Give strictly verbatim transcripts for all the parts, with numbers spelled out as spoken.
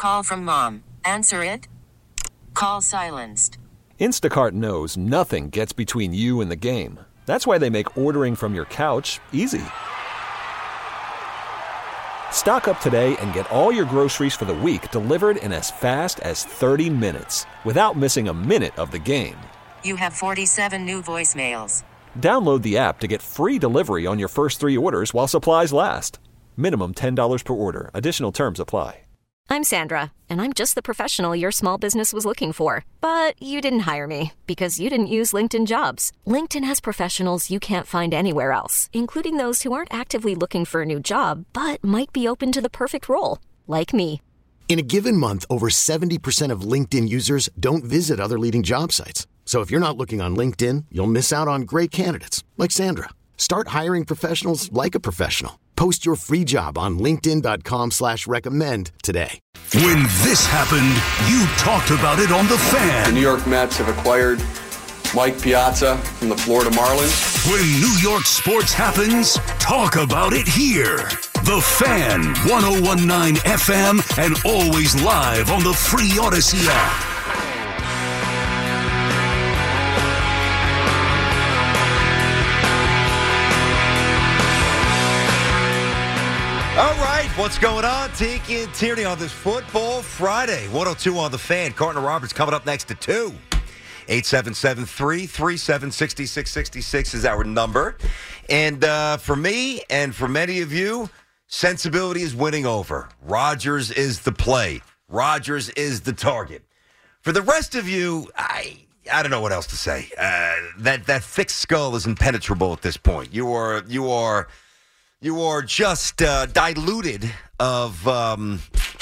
Call from mom. Answer it. Call silenced. Instacart knows nothing gets between you and the game. That's why they make ordering from your couch easy. Stock up today and get all your groceries for the week delivered in as fast as thirty minutes without missing a minute of the game. You have forty-seven new voicemails. Download the app to get free delivery on your first three orders while supplies last. Minimum ten dollars per order. Additional terms apply. I'm Sandra, and I'm just the professional your small business was looking for. But you didn't hire me because you didn't use LinkedIn Jobs. LinkedIn has professionals you can't find anywhere else, including those who aren't actively looking for a new job, but might be open to the perfect role, like me. In a given month, over seventy percent of LinkedIn users don't visit other leading job sites. So if you're not looking on LinkedIn, you'll miss out on great candidates like Sandra. Start hiring professionals like a professional. Post your free job on linkedin.com slash recommend today. When this happened, you talked about it on The Fan. The New York Mets have acquired Mike Piazza from the Florida Marlins. When New York sports happens, talk about it here. The Fan, one oh one point nine F M, and always live on the free Odyssey app. All right, what's going on? Tiki and Tierney on this Football Friday. one oh two on The Fan. Carton Roberts coming up next to two. eight seven seven, three three seven, six six six six is our number. And uh, for me and for many of you, sensibility is winning over. Rodgers is the play. Rodgers is the target. For the rest of you, I I don't know what else to say. Uh, that that thick skull is impenetrable at this point. You are you are... You are just uh, diluted of um,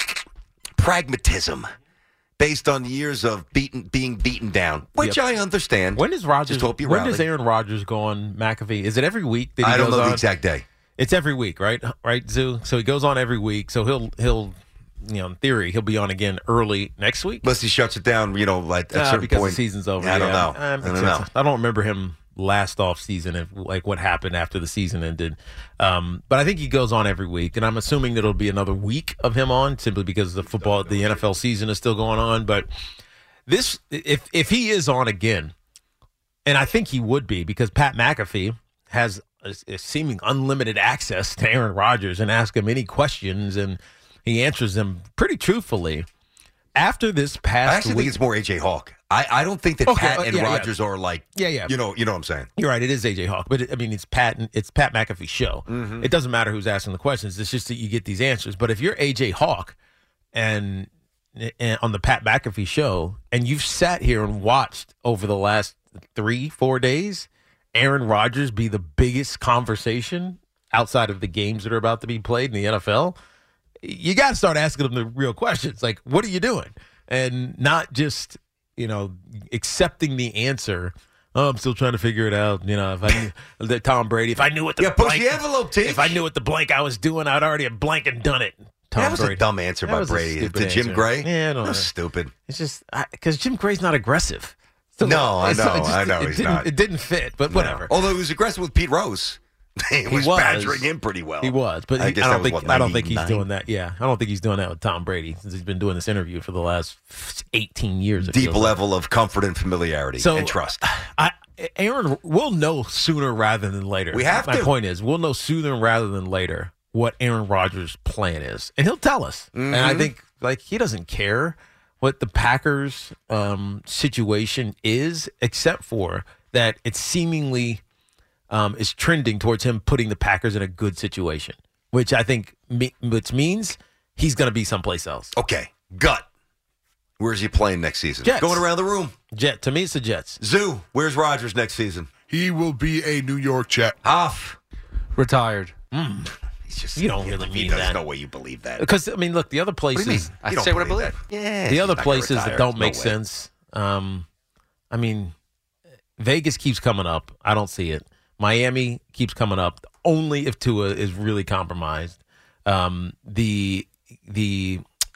pragmatism based on years of beaten, being beaten down, which yep. I understand. When does Rodgers? Just hope you when rally. does Aaron Rodgers go on McAfee? Is it every week that he I don't goes know on? the exact day. It's every week, right? Right, Zoo. So he goes on every week. So he'll he'll you know in theory he'll be on again early next week. Unless he shuts it down, you know, like at a uh, certain because point. the season's over. Yeah, I don't yeah. know. Um, I don't know. I don't remember him last off season and like what happened after the season ended. Um, but I think he goes on every week, and I'm assuming that it'll be another week of him on simply because the football, the N F L season is still going on. But this, if if he is on again, and I think he would be because Pat McAfee has a, a seeming unlimited access to Aaron Rodgers and ask him any questions, and he answers them pretty truthfully. After this past I actually week, think it's more A J Hawk. I, I don't think that Okay, Pat uh, and yeah, yeah. Rodgers are like, Yeah, yeah. you know, you know what I'm saying. You're right. It is A J Hawk, but it, I mean, it's Pat. It's Pat McAfee's show. Mm-hmm. It doesn't matter who's asking the questions. It's just that you get these answers. But if you're A J Hawk and, and on the Pat McAfee show, and you've sat here and watched over the last three, four days, Aaron Rodgers be the biggest conversation outside of the games that are about to be played in the N F L, you got to start asking them the real questions, like, "What are you doing?" And not just, you know, accepting the answer. Oh, I'm still trying to figure it out. You know, if I knew that Tom Brady, if I knew what the Yeah, push blank, the envelope, Teach. if I knew what the blank I was doing, I'd already have blank and done it. Tom that was Brady. a dumb answer That by was a Brady stupid to Jim answer. Gray. Yeah, I don't that know. was stupid. It's just because Jim Gray's not aggressive. So No, I it's know, not- it just- I know it he's didn't, not. It didn't fit, but whatever. No. Although he was aggressive with Pete Rose. he, was, was. badgering him pretty well. He was, but I he, guess I, that don't was, think what, I don't think he's ninety-nine? doing that. Yeah, I don't think he's doing that with Tom Brady since he's been doing this interview for the last eighteen years. it Deep feels like. level of comfort and familiarity So, and trust. I, Aaron, we'll know sooner rather than later. We have My to. point is, we'll know sooner rather than later what Aaron Rodgers' plan is, and he'll tell us. Mm-hmm. And I think like he doesn't care what the Packers' um, situation is, except for that it's seemingly um, is trending towards him putting the Packers in a good situation, which I think me- which means he's going to be someplace else. Okay, gut. Where's he playing next season? Jets. Going around the room. Jet to me, it's the Jets. Zoo, where's Rodgers next season? He will be a New York Jet. Off. Retired. Mm. He's just, You don't he- really he mean does- that. There's no way you believe that. Because I mean, look, the other What do you mean? places. I You don't say what I believe. that. Yeah, The he's other not gonna places retire. that don't No make way. sense. Um, I mean, Vegas keeps coming up. I don't see it. Miami keeps coming up only if Tua is really compromised. Um, the the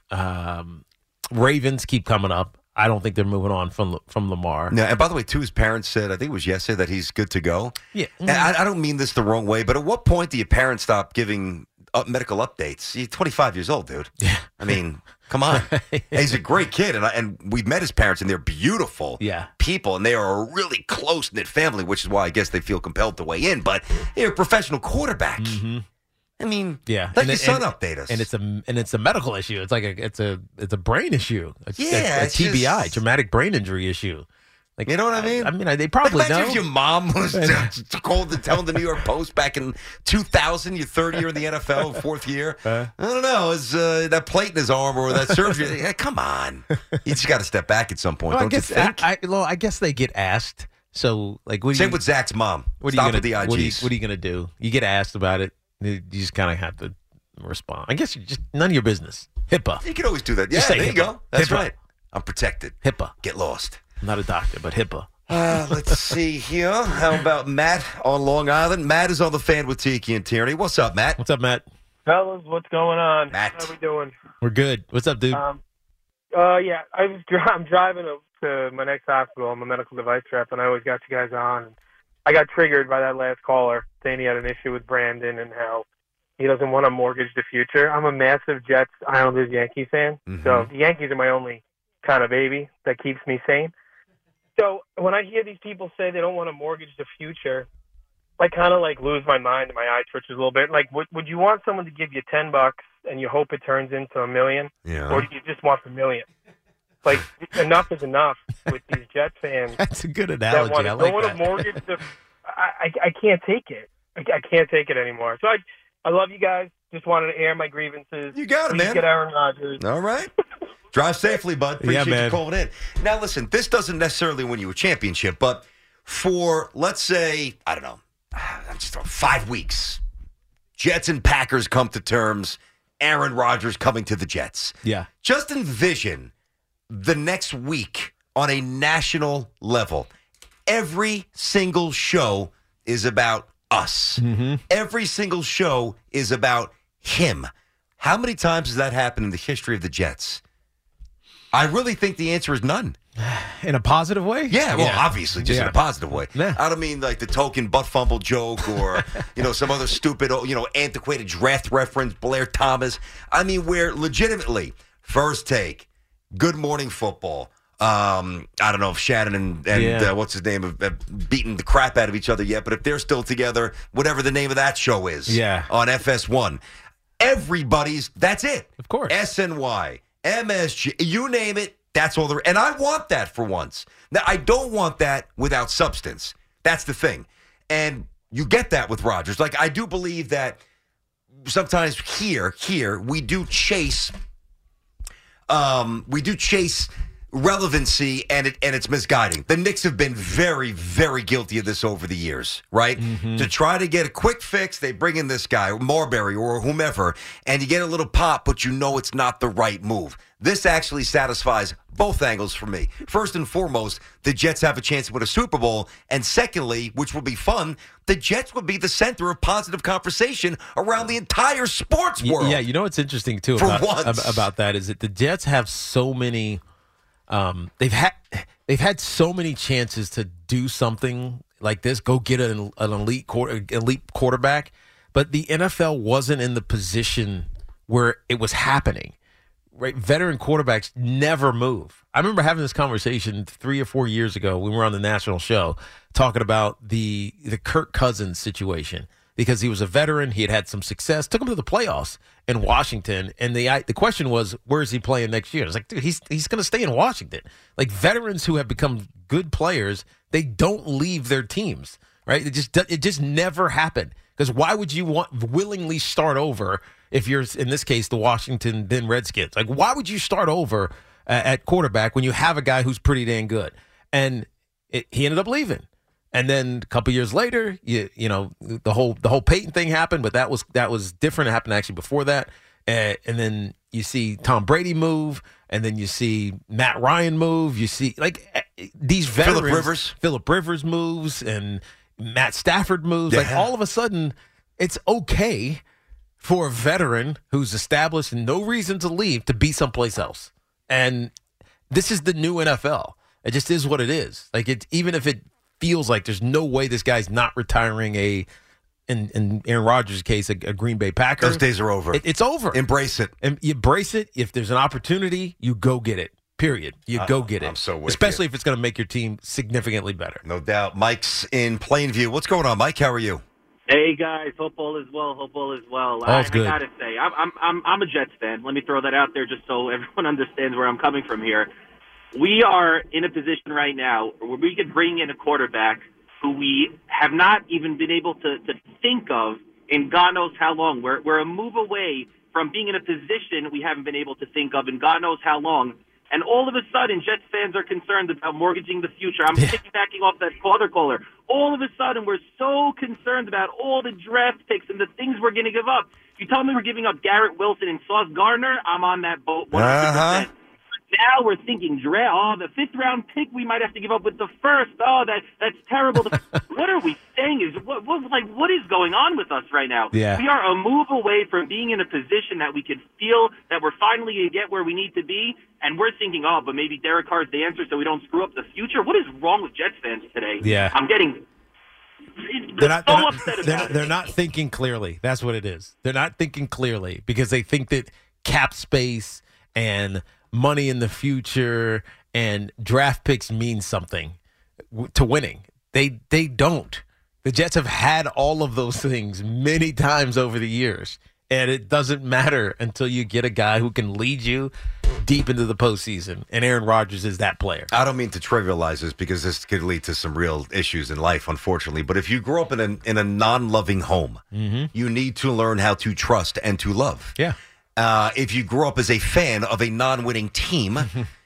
um, Ravens keep coming up. I don't think they're moving on from from Lamar. No, and by the way, too, his parents said, I think it was yesterday, that he's good to go. Yeah. And I, I don't mean this the wrong way, but at what point do your parents stop giving up medical updates? You're twenty-five years old, dude. Yeah. I mean, Come on. He's a great kid, and I, and we've met his parents, and they're beautiful Yeah. people, and they are a really close-knit family, which is why I guess they feel compelled to weigh in. But you're a professional quarterback. Mm-hmm. I mean, Yeah, let and your it- son and- update us. And it's a and it's a medical issue. It's like a it's a it's a brain issue. A, Yeah, a, a it's T B I, just- traumatic brain injury issue. Like, You know what I mean? I, mean, I, they probably like, imagine know. if your mom was t- called to tell the New York Post back in two thousand, your third year in the N F L, fourth year. Uh, I don't know. Is uh, that plate in his arm or that surgery? Yeah, come on. You just got to step back at some point, well, I don't guess you think? I, I, well, I guess they get asked. So, like, what do Same you, with Zach's mom. what are Stop you gonna with the I Gs. what are you, what are you gonna do? You get asked about it. You just kind of have to respond. I guess you just none of your business. HIPAA. You can always do that. Yeah, Just say there you HIPAA. go. That's HIPAA. right. I'm protected. HIPAA. Get lost. I'm not a doctor, but HIPAA. Uh, let's see here. How about Matt on Long Island? Matt is on the fan with Tiki and Tierney. What's up, Matt? What's up, Matt? Fellas, what's going on? Matt. How we doing? We're good. What's up, dude? Um, uh, yeah, I was dri- I'm driving to, to my next hospital. I'm a medical device rep, and I always got you guys on. I got triggered by that last caller saying he had an issue with Brandon and how he doesn't want to mortgage the future. I'm a massive Jets, Islanders, Yankees fan, Mhm. so the Yankees are my only kind of baby that keeps me sane. So when I hear these people say they don't want to mortgage the future, I kind of like lose my mind and my eye twitches a little bit. Like, would would you want someone to give you ten bucks and you hope it turns into a million, Yeah. or do you just want the million? Like, enough is enough with these Jet fans That's a good that analogy. want I to like don't want to that. mortgage the. I, I I can't take it. I, I can't take it anymore. So I I love you guys. Just wanted to air my grievances. You got it, Please man. Get Aaron Rodgers. All right. Drive safely, bud. Yeah, Appreciate you man. calling in. Now, listen, this doesn't necessarily win you a championship, but for, let's say, I don't know, just five weeks, Jets and Packers come to terms, Aaron Rodgers coming to the Jets. Yeah. Just envision the next week on a national level. Every single show is about us. Mm-hmm. Every single show is about him. How many times has that happened in the history of the Jets? I really think the answer is none. In a positive way? Yeah, well, obviously, just in Yeah. a positive way. Yeah. I don't mean like the token butt fumble joke or, you know, some other stupid, you know, antiquated draft reference, Blair Thomas. I mean, where legitimately, First Take, Good Morning Football, um, I don't know if Shannon and, and Yeah. uh, what's his name have, have beaten the crap out of each other yet, but if they're still together, whatever the name of that show is Yeah. on F S one, everybody's, that's it. Of course. S N Y, M S G, you name it, that's all there. And I want that for once. Now, I don't want that without substance. That's the thing. And you get that with Rodgers. Like, I do believe that sometimes here, here, we do chase, um, we do chase relevancy, and it and it's misguiding. The Knicks have been very, very guilty of this over the years, right? Mm-hmm. To try to get a quick fix, they bring in this guy, Marbury or whomever, and you get a little pop, but you know it's not the right move. This actually satisfies both angles for me. First and foremost, the Jets have a chance to win a Super Bowl, and secondly, which will be fun, the Jets would be the center of positive conversation around the entire sports Y- world. Yeah, you know what's interesting too For about once. ab- about that is that the Jets have so many. Um, they've had they've had so many chances to do something like this, go get an, an elite quarter, elite quarterback, but the N F L wasn't in the position where it was happening. Right, veteran quarterbacks never move. I remember having this conversation three or four years ago when we were on the national show talking about the the Kirk Cousins situation because he was a veteran, he had had some success, took him to the playoffs in Washington, and the I, the question was, where is he playing next year? It's like, dude, he's he's going to stay in Washington. Like veterans who have become good players, they don't leave their teams. Right? It just it just never happened. Because why would you want willingly start over if you're, in this case, the Washington then Redskins? Like, why would you start over uh, at quarterback when you have a guy who's pretty dang good? And it, he ended up leaving. And then a couple years later, you you know the whole the whole Peyton thing happened, but that was that was different. It happened actually before that. Uh, and then you see Tom Brady move, and then you see Matt Ryan move. You see like uh, these veterans, Phillip Rivers. Phillip Rivers moves, and Matt Stafford moves. Yeah. Like all of a sudden, it's okay for a veteran who's established and no reason to leave to be someplace else. And this is the new N F L. It just is what it is. Like it, even if it feels like there's no way this guy's not retiring a in, in Aaron Rodgers' case, a, a Green Bay Packer. Those days are over. It, it's over. Embrace it. And you embrace it. If there's an opportunity, you go get it. Period. You Uh, go get it. I'm so with Especially you. if it's going to make your team significantly better. No doubt. Mike's in Plainview. What's going on, Mike? How are you? Hey guys, hope all is well. Hope all is well. I, All's good. I gotta say, I'm I'm I'm I'm a Jets fan. Let me throw that out there just so everyone understands where I'm coming from here. We are in a position right now where we could bring in a quarterback who we have not even been able to, to think of in God knows how long. We're we're a move away from being in a position we haven't been able to think of in God knows how long. And all of a sudden, Jets fans are concerned about mortgaging the future. I'm piggybacking off that other caller. All of a sudden, we're so concerned about all the draft picks and the things we're going to give up. If you tell me we're giving up Garrett Wilson and Sauce Gardner, I'm on that boat one hundred percent. Uh-huh. Now we're thinking, draft. Oh, the fifth round pick we might have to give up with the first. Oh, that that's terrible. What are we saying? Is what, what like what is going on with us right now? Yeah. We are a move away from being in a position that we could feel that we're finally going to get where we need to be, and we're thinking, oh, but maybe Derek Carr's the answer, so we don't screw up the future. What is wrong with Jets fans today? Yeah. I'm getting. They're not, so they're, not, upset they're, about not, it. they're not thinking clearly. That's what it is. They're not thinking clearly because they think that cap space and money in the future and draft picks mean something w- to winning. They they don't. The Jets have had all of those things many times over the years, and it doesn't matter until you get a guy who can lead you deep into the postseason, and Aaron Rodgers is that player. I don't mean to trivialize this because this could lead to some real issues in life, unfortunately. But if you grow up in a, in a non-loving home, Mm-hmm. you need to learn how to trust and to love. Yeah. Uh, if you grew up as a fan of a non-winning team,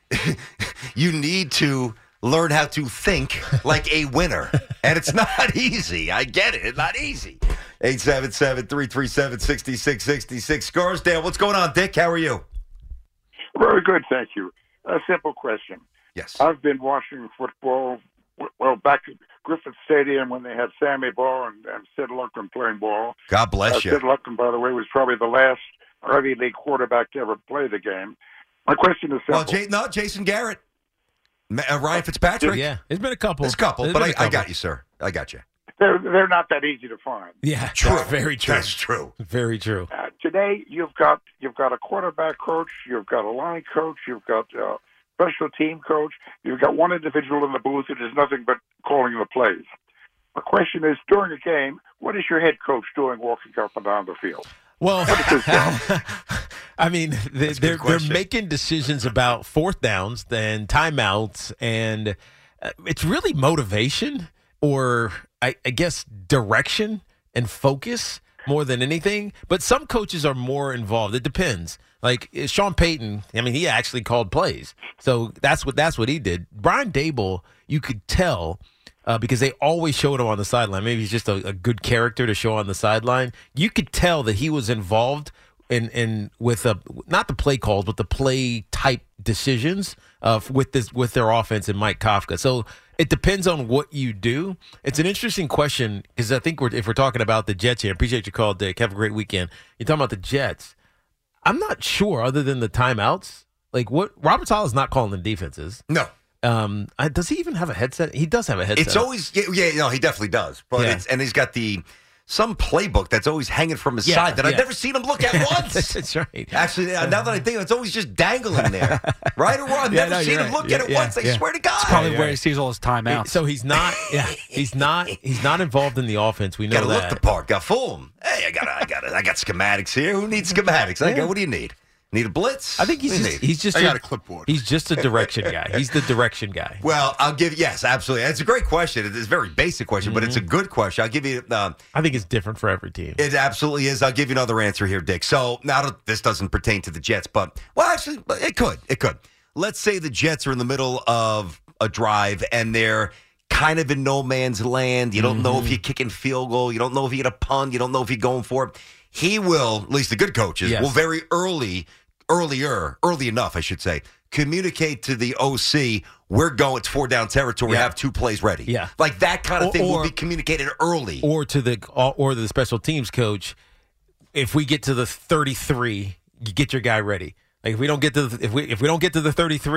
you need to learn how to think like a winner. And it's not easy. I get it. It's not easy. eight seven seven, three three seven, six six six six. Scarsdale, what's going on, Dick? How are you? Very good, thank you. A simple question. Yes. I've been watching football, well, back at Griffith Stadium when they had Sammy Ball and, and Sid Luckman playing ball. God bless uh, you. Sid Luckman, by the way, was probably the last Ivy League quarterback to ever play the game. My question is simple. Well, Jay, no, Jason Garrett. Ma- uh, Ryan Fitzpatrick. Yeah, there's been a couple. There's a couple, There's but been I, a couple. I got you, sir. I got you. They're, they're not that easy to find. Yeah, True. that's very true. That's true. Very true. Uh, today, you've got you've got a quarterback coach, you've got a line coach, you've got a special team coach, you've got one individual in the booth that does nothing but calling the plays. The question is, during a game, what is your head coach doing walking up and down the field? Well, I mean, they, That's a good they're they're question. making decisions about fourth downs and timeouts, and uh, it's really motivation or I, I guess direction and focus more than anything. But some coaches are more involved. It depends. Like uh, Sean Payton, I mean, he actually called plays, so that's what that's what he did. Brian Daboll, you could tell. Uh, because they always showed him on the sideline. Maybe he's just a, a good character to show on the sideline. You could tell that he was involved in, in with a, not the play calls, but the play type decisions uh, with this with their offense and Mike Kafka. So it depends on what you do. It's an interesting question because I think we're, if we're talking about the Jets here, I appreciate your call, Dick. Have a great weekend. You're talking about the Jets. I'm not sure, other than the timeouts. Like what Robert Saleh is not calling the defenses. No. Um, I, does he even have a headset? He does have a headset. It's always yeah, yeah no, he definitely does. But Yeah. it's and he's got the some playbook that's always hanging from his Yeah, side that I've yeah. never seen him look at once. That's right. Actually, now that I think of it, it's always just dangling there, right or wrong. I've Yeah, never no, seen you're him right. look Yeah, at it yeah, once. I yeah. swear to God. It's probably Yeah, where right. he sees all his timeouts. So he's not. Yeah, he's not. He's not involved in the offense. We know Got to that. look the part. Got fool him. Hey, I got, I got, I got schematics here. Who needs schematics? I Yeah. go. What do you need? Need a blitz? I think he's What do you just, need? he's just I a, got a clipboard. He's just a direction guy. He's the direction guy. Well, I'll give yes, absolutely. It's a great question. It is a very basic question, but it's a good question. I'll give you. Uh, I think it's different for every team. It absolutely is. I'll give you another answer here, Dick. So now this doesn't pertain to the Jets, but well, actually, it could. It could. Let's say the Jets are in the middle of a drive and they're kind of in no man's land. You don't Mm-hmm. know if you're kicking field goal. You don't know if you get a punt. You don't know if you're going for it. He will, at least the good coaches, Yes. will very early, earlier, early enough, I should say, communicate to the O C, we're going, it's four down territory, Yeah. have two plays ready. Yeah. Like that kind of Or- thing will or- be communicated early. Or to the or to the special teams coach. If we get to the thirty-three, you get your guy ready. Like if we don't get to the, if we if we don't get to the thirty-three,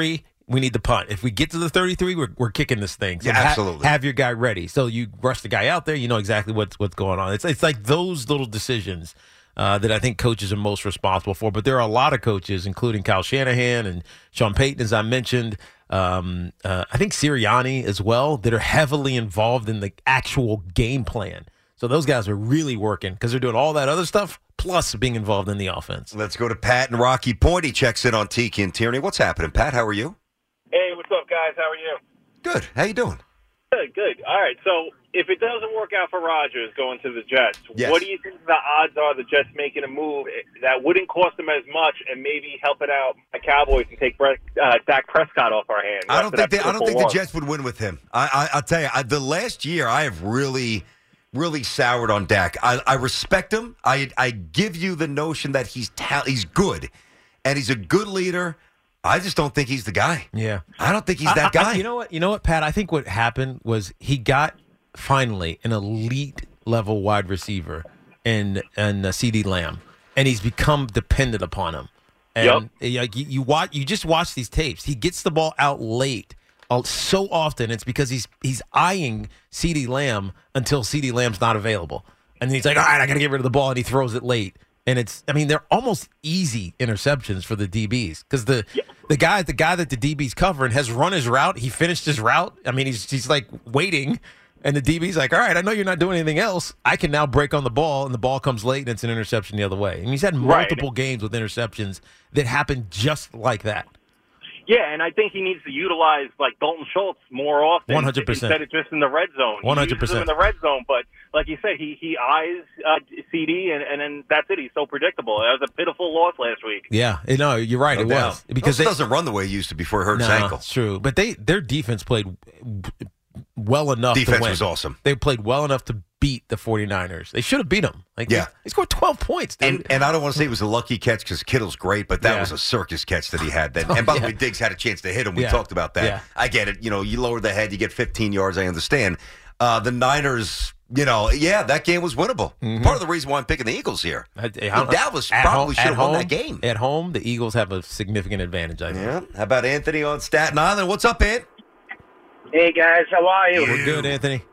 we need the punt. If we get to the thirty-three, we're, we're kicking this thing. So yeah, ha- absolutely. Have your guy ready. So you rush the guy out there, you know exactly what's what's going on. It's it's like those little decisions uh, that I think coaches are most responsible for. But there are a lot of coaches, including Kyle Shanahan and Sean Payton, as I mentioned. Um, uh, I think Sirianni as well, that are heavily involved in the actual game plan. So those guys are really working because they're doing all that other stuff, plus being involved in the offense. Let's go to Pat and Rocky Point. He checks in on Tiki and Tierney. What's happening, Pat? How are you? Hey, what's up, guys? How are you? Good. How you doing? Good, good. All right, so if it doesn't work out for Rodgers going to the Jets, yes. what do you think the odds are the Jets making a move that wouldn't cost them as much and maybe helping out the Cowboys and take Brett, uh, Dak Prescott off our hands? I don't think they, I don't think the Jets would win with him. I, I, I'll tell you, I, the last year I have really, really soured on Dak. I, I respect him. I, I give you the notion that he's ta- he's good, and he's a good leader. I just don't think he's the guy. Yeah. I don't think he's that I, I, guy. you know what? You know what, Pat? I think what happened was he got finally an elite level wide receiver in in uh, CeeDee Lamb, and he's become dependent upon him. And yep. like you, you watch, you just watch these tapes. He gets the ball out late uh, so often. It's because he's he's eyeing CeeDee Lamb until CeeDee Lamb's not available, and then he's like, all right, I got to get rid of the ball, and he throws it late. And it's, I mean, they're almost easy interceptions for the D Bs because the yeah. the guy, the guy that the D B's covering has run his route. He finished his route. I mean, he's he's like waiting, and the D B's like, all right, I know you're not doing anything else. I can now break on the ball, and the ball comes late, and it's an interception the other way. And he's had multiple right. games with interceptions that happen just like that. Yeah, and I think he needs to utilize like Dalton Schultz more often. one hundred percent Instead of just in the red zone. one hundred percent He uses him in the red zone, but like you said, he he eyes uh, C D, and, and then that's it. He's so predictable. That was a pitiful loss last week. Yeah, no, you're right. No it doubt. was because he they, doesn't run the way he used to before he hurt no, his ankle. It's true, but they their defense played well enough. Defense to win. was awesome. They played well enough to beat the 49ers. They should have beat them. Like, yeah. They, they scored twelve points, dude. And, and I don't want to say it was a lucky catch because Kittle's great, but that yeah. was a circus catch that he had then. And by yeah. the way, Diggs had a chance to hit him. We yeah. talked about that. Yeah. I get it. You know, you lower the head, you get fifteen yards. I understand. Uh, the Niners, you know, yeah, that game was winnable. Mm-hmm. Part of the reason why I'm picking the Eagles here. I, I Dallas probably should have won that game. At home, the Eagles have a significant advantage, I think. Yeah. How about Anthony on Staten Island? What's up, Ant? Hey, guys. How are you? We're good, Anthony.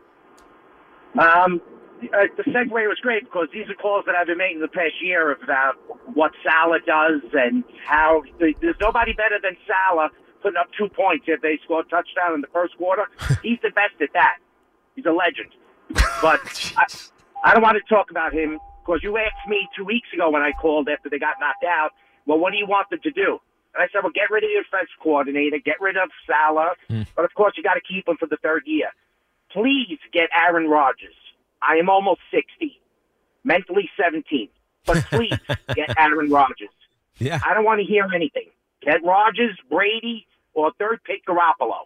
Um, uh, the segue was great because these are calls that I've been making the past year about what Salah does and how there's nobody better than Salah putting up two points if they score a touchdown in the first quarter. He's the best at that. He's a legend. But I, I don't want to talk about him because you asked me two weeks ago when I called after they got knocked out, well, what do you want them to do? And I said, well, get rid of your defense coordinator, get rid of Salah, mm. but of course you got to keep him for the third year. Please get Aaron Rodgers. I am almost sixty, mentally seventeen, but please get Aaron Rodgers. Yeah. I don't want to hear anything. Get Rodgers, Brady, or third pick Garoppolo.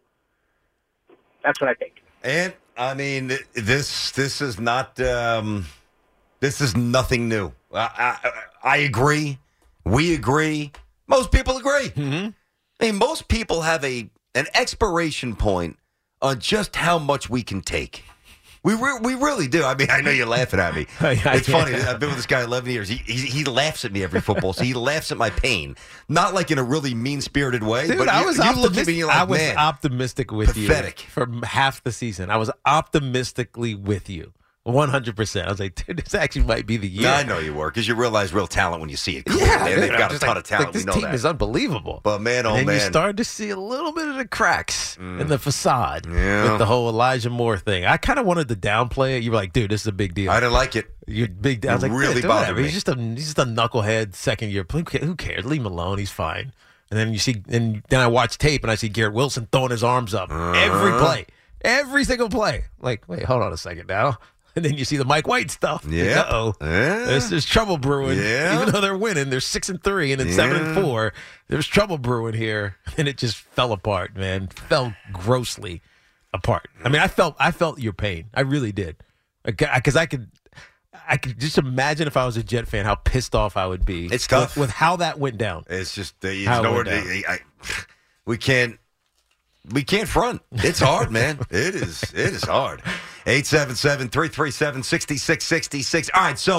That's what I think. And I mean, this this is not um, this is nothing new. I, I, I agree. We agree. Most people agree. Mm-hmm. I mean, most people have a an expiration point on just how much we can take. We re- we really do. I mean, I know you're laughing at me. It's funny. I've been with this guy eleven years. He, he he laughs at me every football. So he laughs at my pain, not like in a really mean spirited way. Dude, but I you, was you optimistic. look at me, you're like, I was man, optimistic with pathetic. you for half the season. I was optimistically with you. one hundred percent. I was like, dude, this actually might be the year. I know you were, because you realize real talent when you see it. Yeah, man, they've dude, got a just ton like, of talent. Like, this we know team that. is unbelievable. But man, oh and then man, you started to see a little bit of the cracks mm. in the facade yeah. with the whole Elijah Moore thing. I kind of wanted to downplay it. You were like, dude, this is a big deal. I didn't like it. You're big. I was it like, really yeah, bothered me. He's just a he's just a knucklehead second year. Who cares? Leave him alone. He's fine. And then you see, and then I watch tape and I see Garrett Wilson throwing his arms up uh-huh. every play, every single play. Like, wait, hold on a second now. And then you see the Mike White stuff. Yeah. Uh oh. Yeah. There's, there's trouble brewing. Yeah. Even though they're winning, they're six and three, and then yeah. seven and four. There's trouble brewing here, and it just fell apart, man. Fell grossly apart. I mean, I felt I felt your pain. I really did, because I could. I could just imagine if I was a Jet fan, how pissed off I would be. It's tough with, with how that went down. It's just uh, you How it know went where down. I, I, we can't we can't front. It's hard, man. It is it is hard. eight seven seven, three three seven, six six six six. All right, so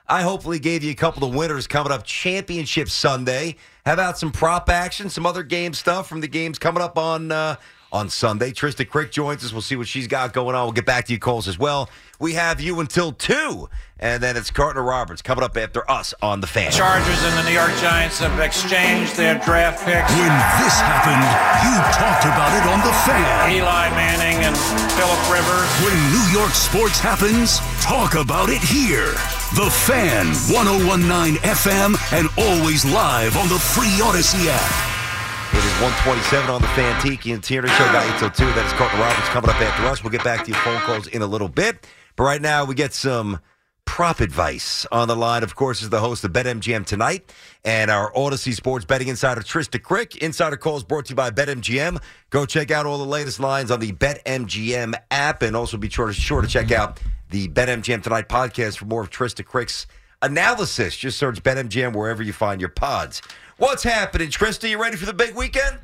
I hopefully gave you a couple of winners coming up Championship Sunday. How about some prop action, some other game stuff from the games coming up on uh, on Sunday? Trista Crick joins us. We'll see what she's got going on. We'll get back to you, Coles, as well. We have you until two, and then it's Carton Roberts coming up after us on The Fan. Chargers and the New York Giants have exchanged their draft picks. When this happened, you talked about it on The Fan. Eli Manning and Phillip Rivers. When New York sports happens, talk about it here. The Fan, one oh one point nine F M, and always live on the free Odyssey app. It is one twenty-seven on The Fan. Tiki and Tierney show got you till two. That is Carton Roberts coming up after us. We'll get back to your phone calls in a little bit. But right now, we get some prop advice. On the line, of course, is the host of BetMGM Tonight and our Odyssey Sports Betting Insider, Trista Crick. Insider Calls brought to you by BetMGM. Go check out all the latest lines on the BetMGM app, and also be sure to, sure to check out the BetMGM Tonight podcast for more of Trista Crick's analysis. Just search BetMGM wherever you find your pods. What's happening, Trista? You ready for the big weekend?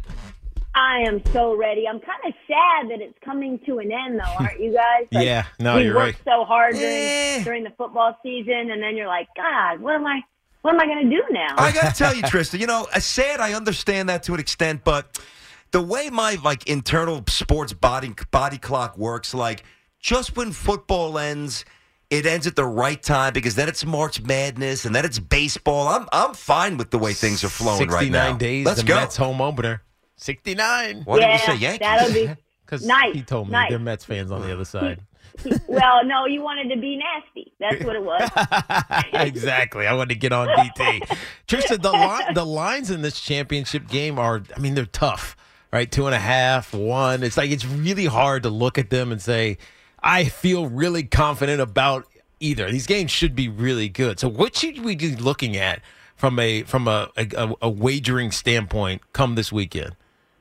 I am so ready. I'm kind of sad that it's coming to an end, though, aren't you guys? Like, yeah, no, we you're worked right. so hard during, Eh. during the football season, and then you're like, God, what am I? What am I going to do now? I got to tell you, Trista, you know, as sad, I understand that to an extent, but the way my, like, internal sports body body clock works, like, just when football ends, it ends at the right time because then it's March Madness and then it's baseball. I'm I'm fine with the way things are flowing right now. sixty-nine days, Let's the go. Mets home opener. sixty-nine. Why did yeah, you say Yankees? that'll be Because nice. he told me nice. they're Mets fans on the other side. Well, no, you wanted to be nasty. That's what it was. Exactly. I wanted to get on D T. Tristan, the, li- the lines in this championship game are, I mean, they're tough, right? Two and a half, one. It's like it's really hard to look at them and say, I feel really confident about either. These games should be really good. So what should we be looking at from a from a, a, a wagering standpoint come this weekend?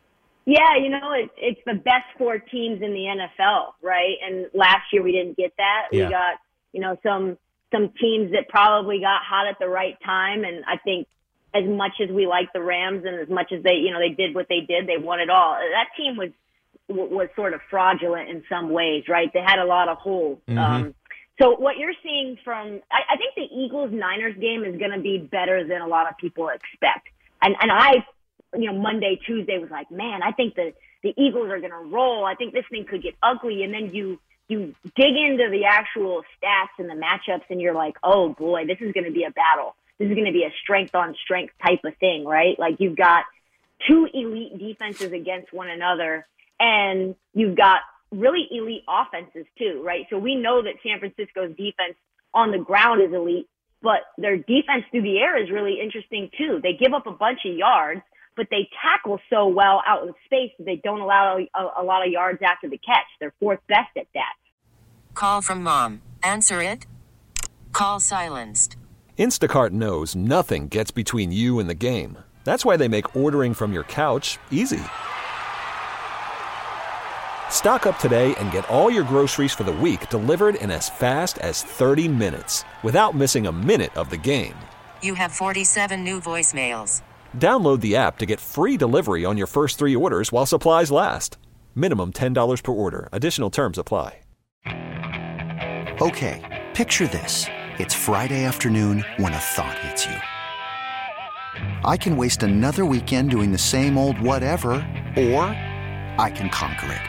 Yeah, you know, it, it's the best four teams in the N F L, right? And last year we didn't get that. Yeah. We got, you know, some some teams that probably got hot at the right time. And I think as much as we like the Rams and as much as they, you know, they did what they did, they won it all. That team was was sort of fraudulent in some ways, right? They had a lot of holes. Mhm. Um, so what you're seeing from, I, I think the Eagles-Niners game is going to be better than a lot of people expect. And and I, you know, Monday, Tuesday was like, man, I think the, the Eagles are going to roll. I think this thing could get ugly. And then you, you dig into the actual stats and the matchups and you're like, oh boy, this is going to be a battle. This is going to be a strength on strength type of thing, right? Like you've got two elite defenses against one another and you've got really elite offenses too, right? So we know that San Francisco's defense on the ground is elite, but their defense through the air is really interesting too. They give up a bunch of yards, but they tackle so well out in space that they don't allow a, a lot of yards after the catch. They're fourth best at that. Call from mom. Answer it. Call silenced. Instacart knows nothing gets between you and the game. That's why they make ordering from your couch easy. Stock up today and get all your groceries for the week delivered in as fast as thirty minutes without missing a minute of the game. You have forty-seven new voicemails. Download the app to get free delivery on your first three orders while supplies last. Minimum ten dollars per order. Additional terms apply. Okay, picture this. It's Friday afternoon when a thought hits you. I can waste another weekend doing the same old whatever, or I can conquer it.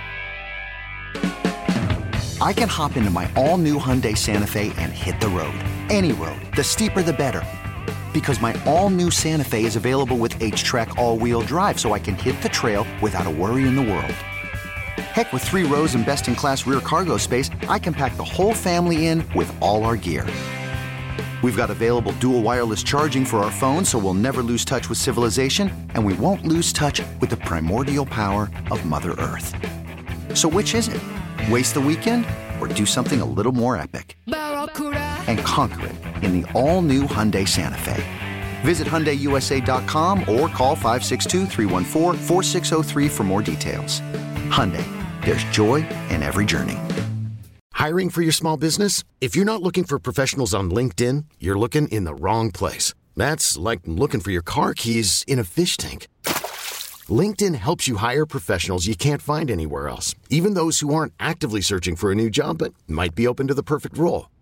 I can hop into my all-new Hyundai Santa Fe and hit the road. Any road. The steeper, the better. Because my all-new Santa Fe is available with H-Track all-wheel drive, so I can hit the trail without a worry in the world. Heck, with three rows and best-in-class rear cargo space, I can pack the whole family in with all our gear. We've got available dual wireless charging for our phones, so we'll never lose touch with civilization, and we won't lose touch with the primordial power of Mother Earth. So which is it? Waste the weekend or do something a little more epic? And conquer it in the all-new Hyundai Santa Fe. Visit Hyundai U S A dot com or call five six two, three one four, four six zero three for more details. Hyundai, there's joy in every journey. Hiring for your small business? If you're not looking for professionals on LinkedIn, you're looking in the wrong place. That's like looking for your car keys in a fish tank. LinkedIn helps you hire professionals you can't find anywhere else, even those who aren't actively searching for a new job but might be open to the perfect role.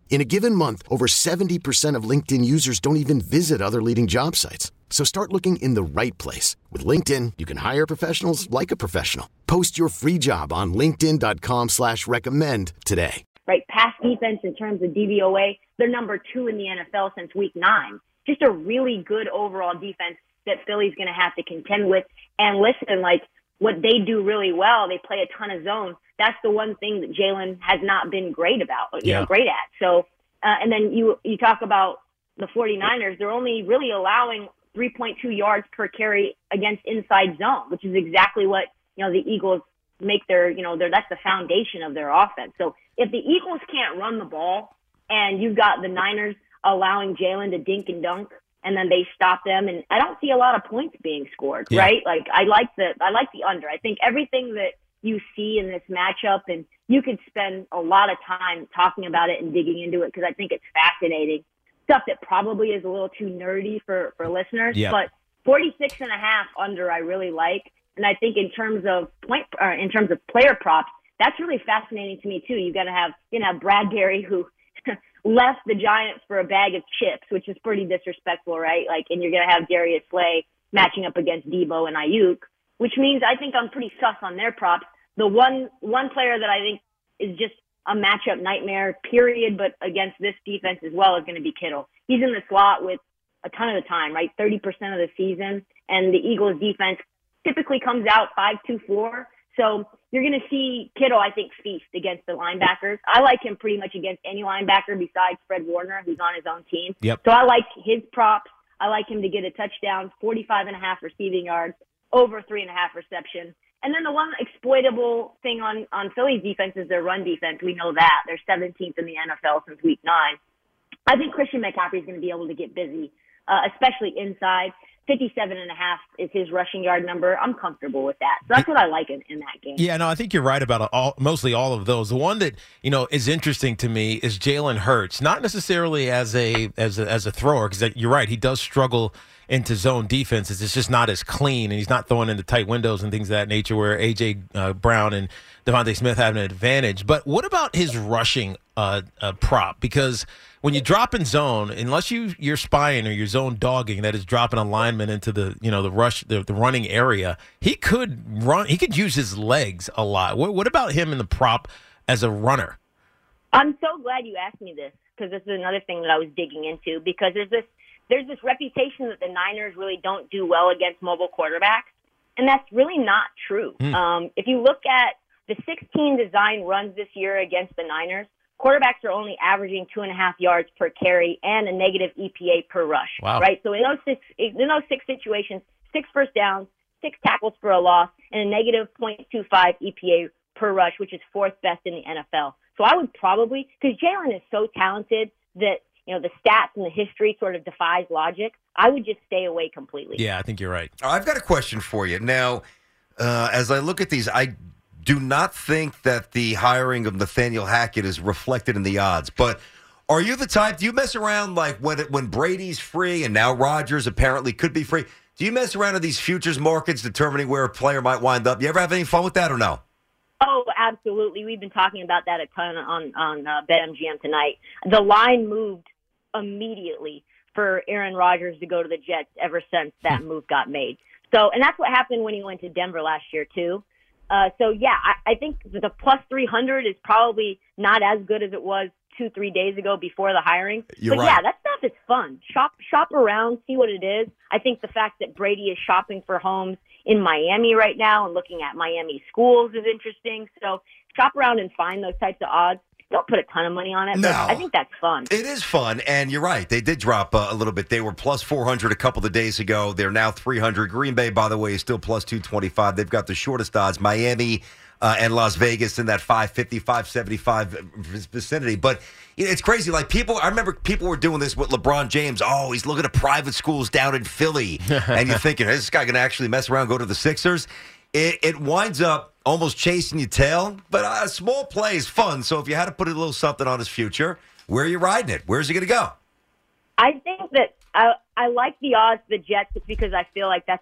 In a given month, over seventy percent of LinkedIn users don't even visit other leading job sites. So start looking in the right place. With LinkedIn, you can hire professionals like a professional. Post your free job on linkedin dot com slash recommend today. Right, pass defense in terms of D V O A, they're number two in the N F L since week nine. Just a really good overall defense that Philly's going to have to contend with. And listen, like, what they do really well, they play a ton of zone. That's the one thing that Jalen has not been great about, you Yeah. know, great at. So, uh, and then you you talk about the 49ers, they're only really allowing three point two yards per carry against inside zone, which is exactly what, you know, the Eagles make their, you know, their, that's the foundation of their offense. So if the Eagles can't run the ball and you've got the Niners allowing Jalen to dink and dunk, and then they stop them, and I don't see a lot of points being scored, Yeah. right? Like, I like the I like the under. I think everything that you see in this matchup, and you could spend a lot of time talking about it and digging into it because I think it's fascinating. Stuff that probably is a little too nerdy for, for listeners, Yeah. but forty-six and a half under I really like. And I think in terms of point, or in terms of player props, that's really fascinating to me too. You're going to have, you know, Bradbury who left the Giants for a bag of chips, which is pretty disrespectful, right? Like, and you're going to have Darius Slay matching up against Debo and Ayuk, which means I think I'm pretty sus on their props. The one one player that I think is just a matchup nightmare, period, but against this defense as well is going to be Kittle. He's in the slot with a ton of the time, right? thirty percent of the season, and the Eagles defense typically comes out five two four. So you're going to see Kittle, I think, feast against the linebackers. I like him pretty much against any linebacker besides Fred Warner, who's on his own team. Yep. So I like his props. I like him to get a touchdown, forty-five and a half receiving yards, over three and a half reception. And then the one exploitable thing on, on Philly's defense is their run defense. We know that. They're seventeenth in the N F L since week nine. I think Christian McCaffrey is going to be able to get busy, uh, especially inside. fifty-seven and a half is his rushing yard number. I'm comfortable with that. So that's what I like in, in that game. Yeah, no, I think you're right about all, mostly all of those. The one that, you know, is interesting to me is Jalen Hurts, not necessarily as a as a, as a thrower, because you're right, he does struggle into zone defenses. It's just not as clean, and he's not throwing into tight windows and things of that nature where A J. Uh, Brown and Devontae Smith have an advantage. But what about his rushing uh, uh, prop? Because when you drop in zone, unless you you're spying or you're zone dogging, that is dropping a lineman into the you know the rush the, the running area, he could run. He could use his legs a lot. What, what about him in the prop as a runner? I'm so glad you asked me this because this is another thing that I was digging into because there's this there's this reputation that the Niners really don't do well against mobile quarterbacks, and that's really not true. Mm. Um, if you look at the sixteen design runs this year against the Niners, quarterbacks are only averaging two and a half yards per carry and a negative E P A per rush. Wow. Right. So in those six, in those six situations, six first downs, six tackles for a loss, and a negative point two five E P A per rush, which is fourth best in the N F L. So I would probably, because Jalen is so talented that you know the stats and the history sort of defies logic. I would just stay away completely. Yeah, I think you're right. I've got a question for you now. Uh, as I look at these, I do not think that the hiring of Nathaniel Hackett is reflected in the odds. But are you the type, do you mess around like when it, when Brady's free and now Rodgers apparently could be free? Do you mess around in these futures markets determining where a player might wind up? You ever have any fun with that or no? Oh, absolutely. We've been talking about that a ton on, on uh, BetMGM tonight. The line moved immediately for Aaron Rodgers to go to the Jets ever since that move got made. So, and that's what happened when he went to Denver last year too. Uh, so yeah, I, I think the plus three hundred is probably not as good as it was two, three days ago before the hiring. You're but right. yeah, that stuff is fun. Shop, shop around, see what it is. I think the fact that Brady is shopping for homes in Miami right now and looking at Miami schools is interesting. So shop around and find those types of odds. Don't put a ton of money on it, No. but I think that's fun. It is fun, and you're right. They did drop uh, a little bit. They were plus four hundred a couple of days ago. They're now three hundred. Green Bay, by the way, is still plus two twenty-five. They've got the shortest odds. Miami uh, and Las Vegas in that five fifty, five seventy-five vicinity. But you know, it's crazy. Like people, I remember people were doing this with LeBron James. Oh, he's looking at private schools down in Philly. And you're thinking, is this guy going to actually mess around, go to the Sixers? It, it winds up almost chasing your tail, but a small play is fun. So if you had to put a little something on his future, where are you riding it? Where's he going to go? I think that I, I like the odds, the Jets, just because I feel like that's a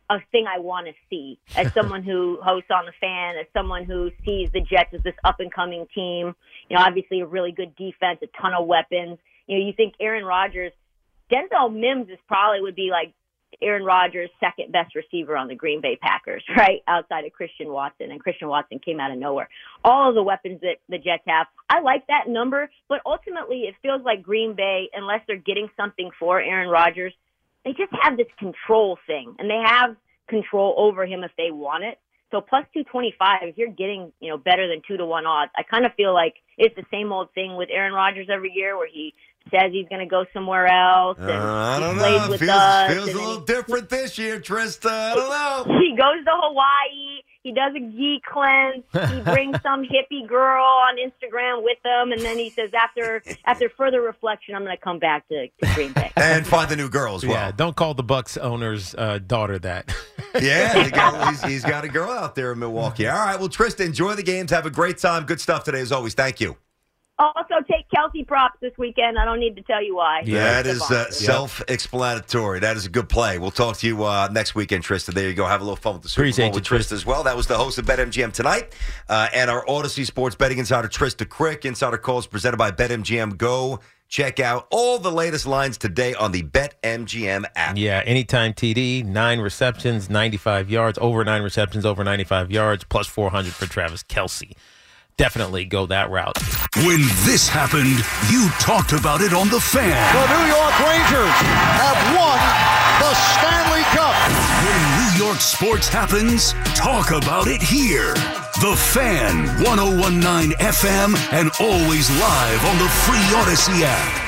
a thing I want to see as someone who hosts on the Fan, as someone who sees the Jets as this up-and-coming team. You know, obviously a really good defense, a ton of weapons. You know, you think Aaron Rodgers, Denzel Mims is probably would be like Aaron Rodgers' second best receiver on the Green Bay Packers, right? Outside of Christian Watson, and Christian Watson came out of nowhere. All of the weapons that the Jets have, I like that number, but ultimately it feels like Green Bay, unless they're getting something for Aaron Rodgers, they just have this control thing, and they have control over him if they want it. So plus two twenty-five, if you're getting, you know, better than two to one odds, I kind of feel like it's the same old thing with Aaron Rodgers every year where he says he's going to go somewhere else and uh, I don't he plays know. with Feels, us. feels a little he, different this year, Trista. I don't know. He goes to Hawaii. He does a ghee cleanse. He brings some hippie girl on Instagram with him, and then he says, after after further reflection, I'm going to come back to, to Green Bay. And find the new girl as well. Yeah, don't call the Bucks owner's uh, daughter that. Yeah, he got, he's, he's got a girl out there in Milwaukee. All right, well, Trista, enjoy the games. Have a great time. Good stuff today, as always. Thank you. Also, take Kelsey props this weekend. I don't need to tell you why. Yeah, that is uh, self-explanatory. That is a good play. We'll talk to you uh, next weekend, Trista. There you go. Have a little fun with the Super Appreciate Bowl with you, Trista as well. That was the host of BetMGM Tonight. Uh, and our Odyssey Sports Betting Insider, Trista Crick. Insider calls presented by BetMGM. Go check out all the latest lines today on the BetMGM app. Yeah, anytime T D, nine receptions, ninety-five yards, over nine receptions, over ninety-five yards, plus four hundred for Travis Kelce. Definitely go that route. When this happened, you talked about it on The Fan. The New York Rangers have won the Stanley Cup. When New York sports happens, talk about it here. The Fan, one oh one point nine F M, and always live on the free Odyssey app.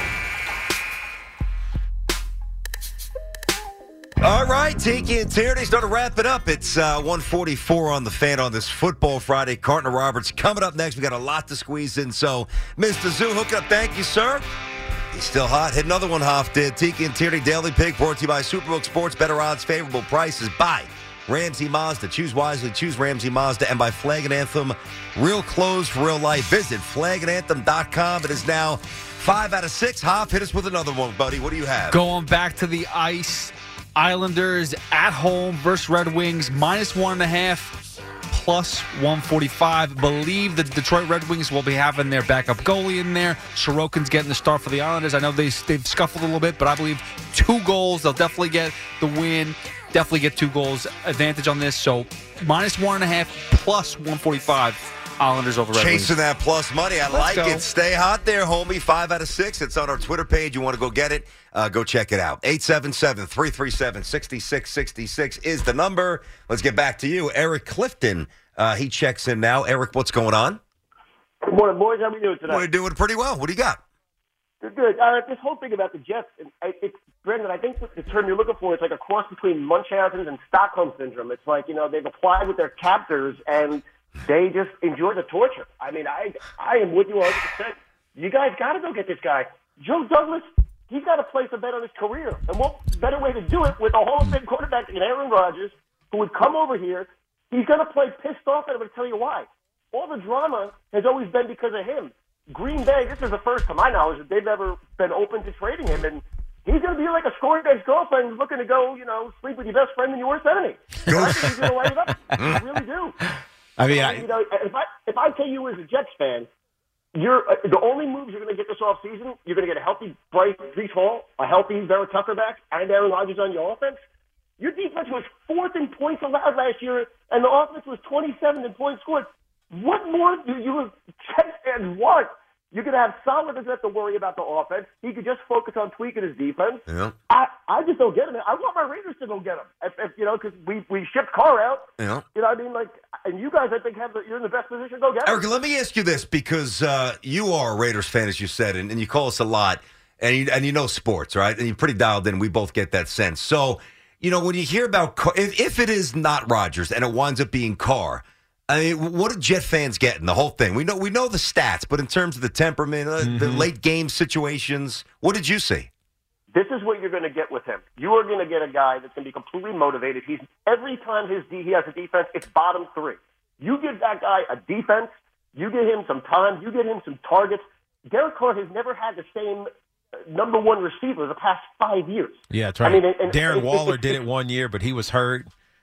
All right, Tiki and Tierney, starting to wrap it up. It's uh, one forty-four on The Fan on this Football Friday. Carton Roberts coming up next. We got a lot to squeeze in. So, Mister Zoo, hook up. Thank you, sir. He's still hot. Hit another one, Hoff did. Tiki and Tierney Daily Pick brought to you by Superbook Sports. Better odds, favorable prices. Buy Ramsey Mazda. Choose wisely. Choose Ramsey Mazda. And by Flag and Anthem, real clothes for real life. Visit flag and anthem dot com. It is now five out of six. Hoff, hit us with another one, buddy. What do you have? Going back to the ice. Islanders at home versus Red Wings, minus one and a half, plus one forty-five. Believe the Detroit Red Wings will be having their backup goalie in there. Sorokin's getting the start for the Islanders. I know they, they've scuffled a little bit, but I believe two goals. They'll definitely get the win. Definitely get two goals advantage on this. So minus one and a half, plus one forty-five. Islanders over Red Wings. Chasing that plus money. I Let's like go. it. Stay hot there, homie. Five out of six. It's on our Twitter page. You want to go get it? Uh, go check it out. eight seven seven, three three seven, six six six six is the number. Let's get back to you. Eric Clifton. Uh, he checks in now. Eric, what's going on? Good morning, boys. How are we doing today? We're doing pretty well. What do you got? Good, good. Uh, this whole thing about the Jets, and I, it's, Brendan, I think the term you're looking for is like a cross between Munchausen and Stockholm Syndrome. It's like, you know, they've applied with their captors, and they just enjoy the torture. I mean, I I am with you one hundred percent. You guys got to go get this guy. Joe Douglas, he's got to place a bet on his career. And what better way to do it with a Hall of Fame quarterback in Aaron Rodgers, who would come over here. He's going to play pissed off, and I'm going to tell you why. All the drama has always been because of him. Green Bay, this is the first, to my knowledge, that they've ever been open to trading him. And he's going to be like a scoring ex-girlfriend who's looking to go, you know, sleep with your best friend and your worst enemy. So I think he's going to light it up. I really do. I mean, so, I, you know, if I if I tell you as a Jets fan, you're uh, the only moves you're going to get this offseason, you're going to get a healthy Bryce Brees Hall, a healthy Vera Tucker back, and Aaron Rodgers on your offense. Your defense was fourth in points allowed last year, and the offense was twenty-seventh in points scored. What more do you Jets fans want? You're going to have Solid doesn't have to worry about the offense. He could just focus on tweaking his defense. Yeah. I, I just don't get him. I want my Raiders to go get him. If, if, you know, because we, we shipped Carr out. Yeah. You know what I mean? Like, and you guys, I think, have the, you're in the best position to go get him. Eric, let me ask you this, because uh, you are a Raiders fan, as you said, and, and you call us a lot, and you, and you know sports, right? And you're pretty dialed in. We both get that sense. So, you know, when you hear about Carr, if, if it is not Rodgers and it winds up being Carr, I mean, what do Jet fans get in the whole thing? We know we know the stats, but in terms of the temperament, uh, Mm-hmm. the late game situations, what did you see? This is what you're going to get with him. You are going to get a guy that's going to be completely motivated. He's every time his D, he has a defense, it's bottom three. You give that guy a defense, you get him some time, you get him some targets. Derek Carr has never had the same number one receiver the past five years. yeah, that's right. I mean, and- and Darren it- it- Waller it- did it one year, but he was hurt.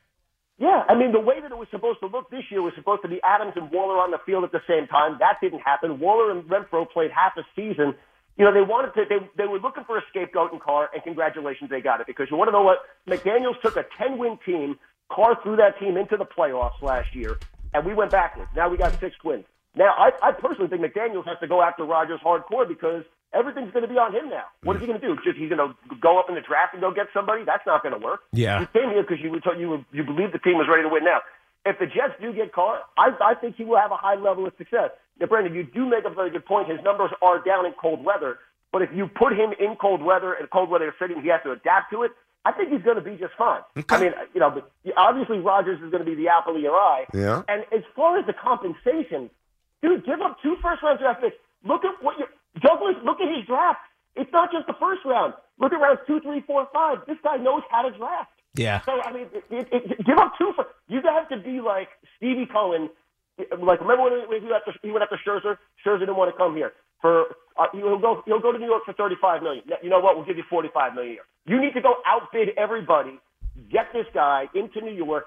Yeah, I mean, the way that it was supposed to look this year was supposed to be Adams and Waller on the field at the same time. That didn't happen. Waller and Renfro played half a season. You know, they wanted to, they, they were looking for a scapegoat in Carr, and congratulations, they got it. Because you want to know what? McDaniels took a ten-win team, Carr threw that team into the playoffs last year, and we went backwards. Now we got six wins. Now, I, I personally think McDaniels has to go after Rodgers hardcore because everything's going to be on him now. What is he going to do? Just he's going to go up in the draft and go get somebody? That's not going to work. Yeah. You came here because you were told you were, you believed the team was ready to win. Now, if the Jets do get Carr, I, I think he will have a high level of success. Now, Brandon, you do make a very good point. His numbers are down in cold weather, but if you put him in cold weather and cold weather setting, he has to adapt to it. I think he's going to be just fine. Okay. I mean, you know, but obviously Rodgers is going to be the apple of your eye. Yeah. And as far as the compensation, dude, give up two first-round draft picks. Look at what you Douglas. Look at his draft. It's not just the first round. Look at rounds two, three, four, five. This guy knows how to draft. Yeah. So I mean, it, it, it, give up two. For, you have to be like Stevie Cohen. Like remember when he went after, he went after Scherzer? Scherzer didn't want to come here. For uh, he'll go he'll go to New York for thirty-five million dollars. You know what? We'll give you forty-five million dollars a year. You need to go outbid everybody. Get this guy into New York.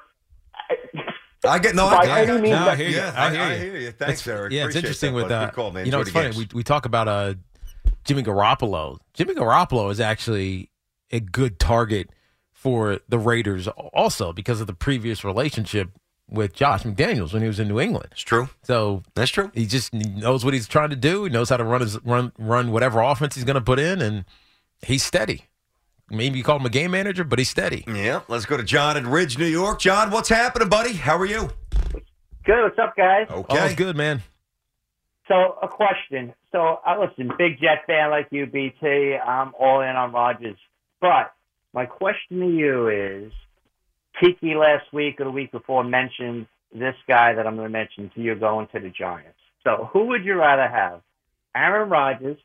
I get no. By I, I, any means No, I hear you. yeah, I I, hear I you. hear you. Thanks, It's- Eric. Yeah, it's Appreciate interesting that, with bud. uh, Good call, man. you know, Enjoy it's the funny. games. We we talk about uh, Jimmy Garoppolo. Jimmy Garoppolo is actually a good target for the Raiders, also because of the previous relationship with Josh McDaniels when he was in New England. It's true. So that's true. He just knows what he's trying to do. He knows how to run his run run whatever offense he's going to put in, and he's steady. Maybe you call him a game manager, but he's steady. Yeah. Let's go to John in Ridge, New York. John, what's happening, buddy? How are you? Good. What's up, guys? Okay. All's good, man. So, a question. So, I listen, big Jet fan like you, B T. I'm all in on Rodgers. But my question to you is, Tiki last week or the week before mentioned this guy that I'm going to mention to you going to the Giants. So, who would you rather have, Aaron Rodgers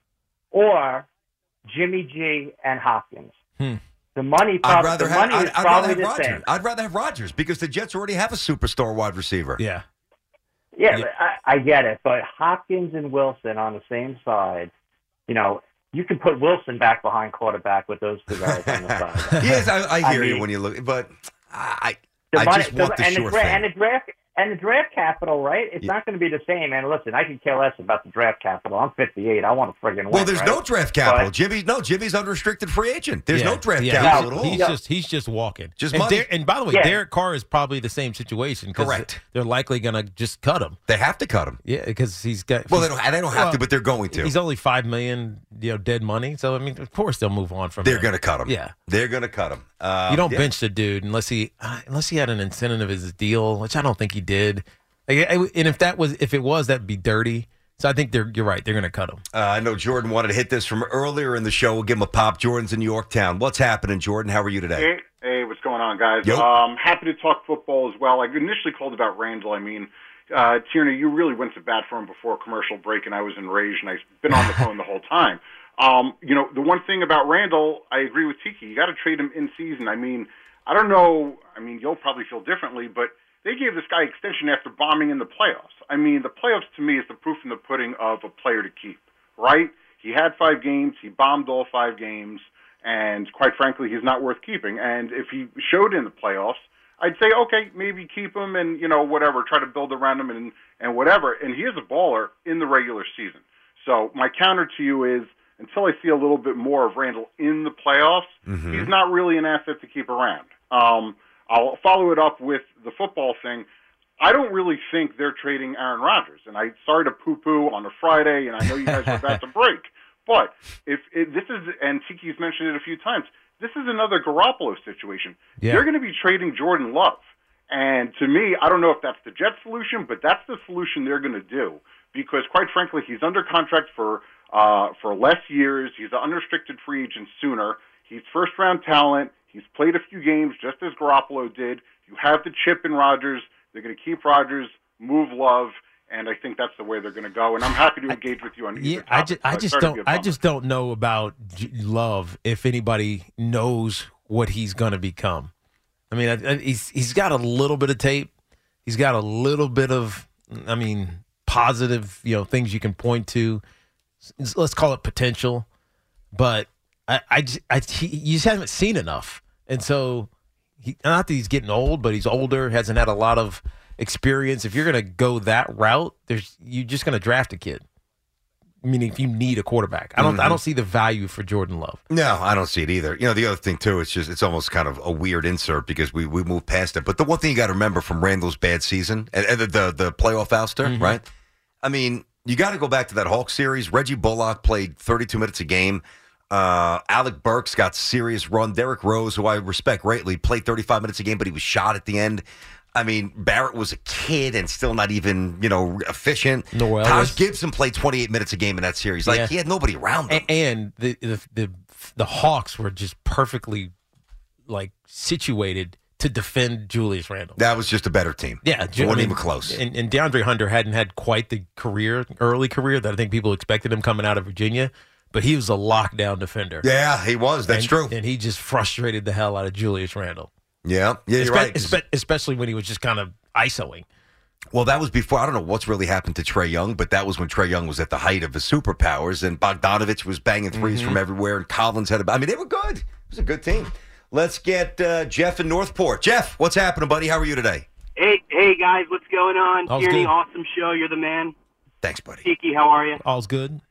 or Jimmy G and Hopkins? Hmm. The money, I'd prob- rather the have, money I'd, is I'd rather probably have the Rodgers. same. I'd rather have Rodgers because the Jets already have a superstar wide receiver. Yeah. Yeah, yeah. I, I get it. But Hopkins and Wilson on the same side, you know, you can put Wilson back behind quarterback with those two guys on the side. Yes, I, I hear I you mean, when you look, but I, the I money, just want the, and sure the, dra- thing. and the draft and the draft capital, right? It's Yeah. not going to be the same. And listen, I can care less about the draft capital. I'm fifty-eight. I want to friggin' win. Well, there's right? no draft capital. But- Jimmy, no, Jimmy's unrestricted free agent. There's Yeah. no draft Yeah. capital No, at all. He's Yeah. just he's just walking. Just and, money. Der- and by the way, Yeah. Derek Carr is probably the same situation. 'cause Correct. They're likely going to just cut him. They have to cut him. Yeah, because he's got. Well, they he's- don't. They don't have well, to, but they're going to. He's only five million, you know, dead money. So I mean, of course they'll move on from. They're him. going to cut him. Yeah, they're going to cut him. Uh, you don't yeah. bench the dude unless he uh, unless he had an incentive of his deal, which I don't think he did. Like, I- and if that was if it was, that'd be dirty. So I think they're you're right. They're going to cut him. Uh, I know Jordan wanted to hit this from earlier in the show. We'll give him a pop. Jordan's in Yorktown. What's happening, Jordan? How are you today? Hey, hey, what's going on, guys? Yo. Um, happy to talk football as well. I initially called about Randall. I mean, uh, Tierney, you really went to bat for him before commercial break, and I was enraged, and I've been on the phone the whole time. Um, you know, the one thing about Randall, I agree with Tiki. You got to trade him in season. I mean, I don't know. I mean, you'll probably feel differently, but they gave this guy extension after bombing in the playoffs. I mean, the playoffs to me is the proof in the pudding of a player to keep, right? He had five games. He bombed all five games. And quite frankly, he's not worth keeping. And if he showed in the playoffs, I'd say, okay, maybe keep him and, you know, whatever, try to build around him and, and whatever. And he is a baller in the regular season. So my counter to you is, until I see a little bit more of Randall in the playoffs, Mhm. he's not really an asset to keep around. Um, I'll follow it up with the football thing. I don't really think they're trading Aaron Rodgers. And I sorry to poo-poo on a Friday, and I know you guys are about to break. But if it, this is, and Tiki's mentioned it a few times, this is another Garoppolo situation. Yeah. They're going to be trading Jordan Love. And to me, I don't know if that's the Jets solution, but that's the solution they're going to do. Because quite frankly, he's under contract for uh, for less years. He's an unrestricted free agent sooner. He's first-round talent. He's played a few games just as Garoppolo did. You have the chip in Rodgers. They're going to keep Rodgers, move Love, and I think that's the way they're going to go. And I'm happy to engage with you on either Yeah, topic. I just, I but just sorry to don't, be a I bummer. just don't know about J- Love if anybody knows what he's going to become. I mean, I, I, he's he's got a little bit of tape. He's got a little bit of, I mean, positive, you know, things you can point to. S- Let's call it potential, but I, I, j- I- he, you just haven't seen enough, and so he, not that he's getting old, but he's older, hasn't had a lot of experience. If you're going to go that route, there's you're just going to draft a kid. Meaning, if you need a quarterback, I don't. Mm-hmm. I don't see the value for Jordan Love. No, I don't see it either. You know, the other thing too, it's just it's almost kind of a weird insert because we we moved past it. But the one thing you got to remember from Randall's bad season and, and the, the the playoff ouster, Mm-hmm. right? I mean, you got to go back to that Hawks series. Reggie Bullock played thirty-two minutes a game. Uh, Alec Burks got serious run. Derrick Rose, who I respect greatly, played thirty-five minutes a game, but he was shot at the end. I mean, Barrett was a kid and still not even, you know, efficient. Noel Taj was- Gibson played twenty-eight minutes a game in that series. Like, Yeah. he had nobody around him. A- and the, the the the Hawks were just perfectly like situated to defend Julius Randle. That was just a better team. Yeah, It wasn't even close. And, and DeAndre Hunter hadn't had quite the career, early career that I think people expected him coming out of Virginia, but he was a lockdown defender. Yeah, he was. That's And- true. And he just frustrated the hell out of Julius Randle. Yeah, yeah, you're Espe- right. espe- especially when he was just kind of ISOing. Well, that was before. I don't know what's really happened to Trae Young, but that was when Trae Young was at the height of his superpowers, and Bogdanovich was banging 3s Mhm. from everywhere, and Collins had a. I mean, they were good. It was a good team. Let's get uh, Jeff in Northport. Jeff, what's happening, buddy? How are you today? Hey, hey guys, what's going on? All's Tierney, good. awesome show. You're the man. Thanks, buddy. Tiki, how are you? All's good.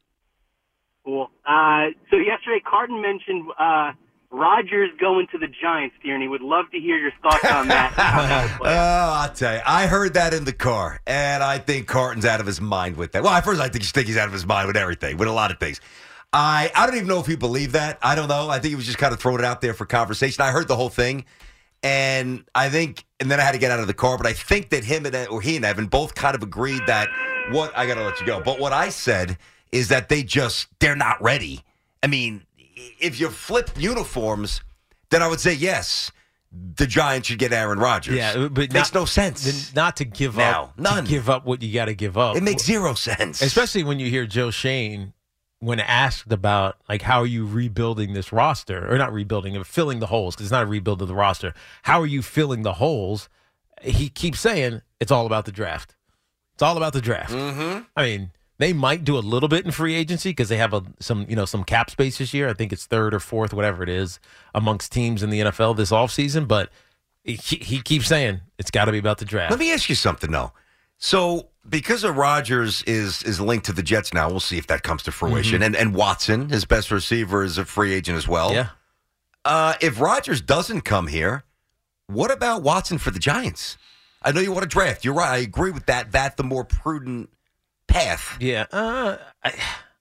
Cool. Uh, so yesterday, Carton mentioned uh, Rodgers going to the Giants. Tierney, would love to hear your thoughts on that. Oh, I'll tell you. I heard that in the car, and I think Carton's out of his mind with that. Well, at first, I think, think he's out of his mind with everything, with a lot of things. I, I don't even know if he believed that. I don't know. I think he was just kind of throwing it out there for conversation. I heard the whole thing, and I think, and then I had to get out of the car, but I think that him and, or he and Evan both kind of agreed that what, I got to let you go, but what I said is that they just, they're not ready. I mean, if you flip uniforms, then I would say yes, the Giants should get Aaron Rodgers. Yeah, but it makes not, no sense. then Not to give No, up, none. To give up what you got to give up. It makes zero sense. Especially when you hear Joe Shane, when asked about like how are you rebuilding this roster, or not rebuilding, but filling the holes, because it's not a rebuild of the roster. How are you filling the holes? He keeps saying it's all about the draft. It's all about the draft. Mm-hmm. I mean, they might do a little bit in free agency because they have a, some, you know, some cap space this year. I think it's third or fourth, whatever it is, amongst teams in the N F L this offseason. But he, he keeps saying it's got to be about the draft. Let me ask you something, though. So, because of Rodgers is is linked to the Jets now, we'll see if that comes to fruition. Mhm. And and Watson, his best receiver, is a free agent as well. Yeah. Uh, if Rodgers doesn't come here, what about Watson for the Giants? I know you want to draft. You're right. I agree with that. That's the more prudent path. Yeah. Uh, I,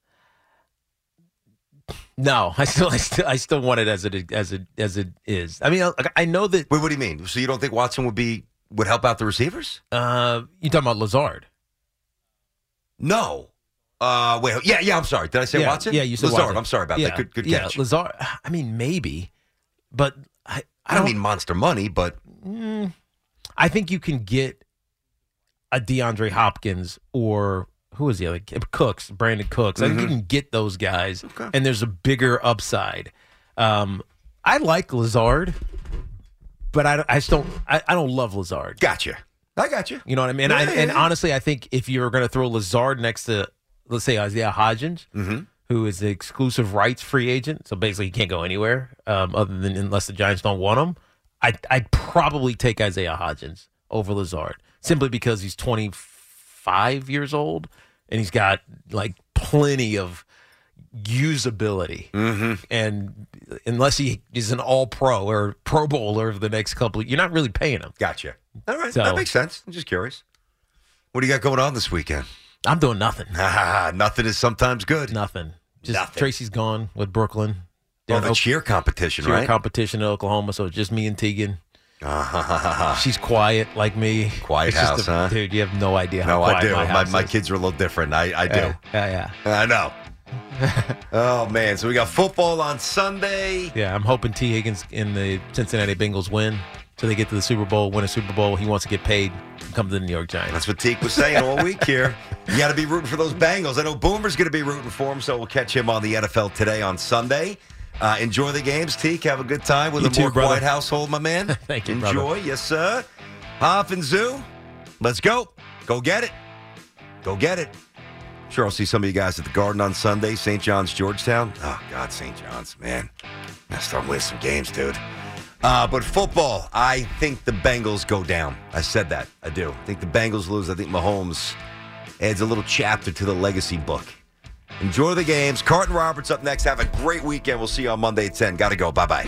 no, I still, I still, I still want it as it as it as it is. I mean, I, I know that. Wait, what do you mean? So you don't think Watson would be would help out the receivers? Uh, you talking about Lazard? No. Uh, wait. Yeah, yeah. I'm sorry. Did I say yeah, Watson? Yeah, you said Lazard. Watson. I'm sorry about yeah, that. Good, good yeah, catch. Lazard. I mean, maybe, but I, I, I don't don't mean monster money, but Mm, I think you can get a DeAndre Hopkins or who is the other kid? Cooks, Brandon Cooks. I think you Mhm. can get those guys, Okay. and there's a bigger upside. Um, I like Lazard, but I, I just don't. I, I don't love Lazard. Gotcha. I got you. You know what I mean? Yeah, I, yeah, and yeah. honestly, I think if you're going to throw Lazard next to, let's say, Isaiah Hodgins, Mm-hmm. who is the exclusive rights free agent, so basically he can't go anywhere um, other than unless the Giants don't want him, I'd, I'd probably take Isaiah Hodgins over Lazard simply because he's twenty-five years old and he's got like plenty of usability. Mm-hmm. And unless he is an all pro or pro bowler over the next couple of, you're not really paying him. Gotcha. All right. So- That makes sense. I'm just curious. What do you got going on this weekend? I'm doing nothing. Nothing is sometimes good. Nothing. Just Nothing. Tracy's gone with Brooklyn. Oh, They're the in cheer competition, cheer right? competition in Oklahoma, so it's just me and Tegan. Uh, She's quiet like me. Quiet It's just house, a- huh? Dude, you have no idea how no, quiet I do. my My, house my is. kids are a little different. I, I do. Yeah, yeah. I know. Oh, man. So we got football on Sunday. Yeah, I'm hoping T. Higgins and the Cincinnati Bengals win so they get to the Super Bowl, win a Super Bowl. He wants to get paid and come to the New York Giants. That's what Teak was saying all week here. You got to be rooting for those Bengals. I know Boomer's going to be rooting for him, so we'll catch him on the N F L Today on Sunday. Uh, enjoy the games, Teak. Have a good time with You a too, more brother. quiet household, my man. Thank you, Enjoy. brother. Yes, sir. Hoff and Zoo, let's go. Go get it. Go get it. Sure, I'll see some of you guys at the Garden on Sunday. Saint John's, Georgetown. Oh, God, Saint John's, man. Gotta start winning some games, dude. Uh, but football, I think the Bengals go down. I said that. I do. I think the Bengals lose. I think Mahomes adds a little chapter to the legacy book. Enjoy the games. Carton Roberts up next. Have a great weekend. We'll see you on Monday at ten. Got to go. Bye-bye.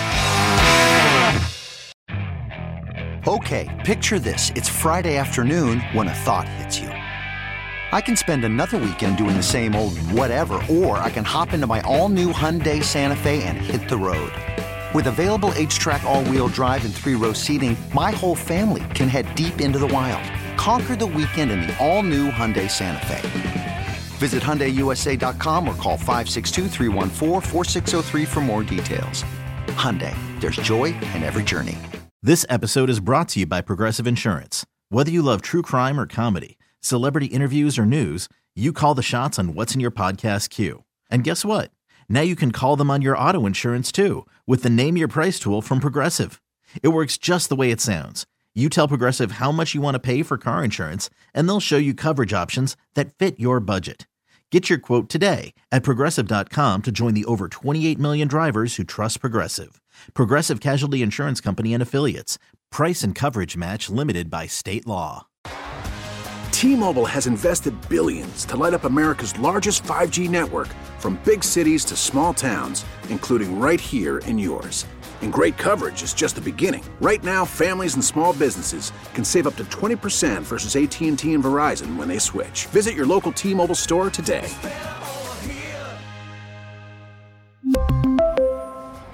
Okay, picture this. It's Friday afternoon when a thought hits you. I can spend another weekend doing the same old whatever, or I can hop into my all-new Hyundai Santa Fe and hit the road. With available H-Track all-wheel drive and three-row seating, my whole family can head deep into the wild. Conquer the weekend in the all-new Hyundai Santa Fe. Visit Hyundai U S A dot com or call five six two, three one four, four six zero three for more details. Hyundai, there's joy in every journey. This episode is brought to you by Progressive Insurance. Whether you love true crime or comedy, celebrity interviews or news, you call the shots on what's in your podcast queue. And guess what? Now you can call them on your auto insurance too with the Name Your Price tool from Progressive. It works just the way it sounds. You tell Progressive how much you want to pay for car insurance, and they'll show you coverage options that fit your budget. Get your quote today at Progressive dot com to join the over twenty-eight million drivers who trust Progressive. Progressive Casualty Insurance Company and Affiliates. Price and coverage match limited by state law. T-Mobile has invested billions to light up America's largest five G network, from big cities to small towns, including right here in yours. And great coverage is just the beginning. Right now, families and small businesses can save up to twenty percent versus A T and T and Verizon when they switch. Visit your local T-Mobile store today.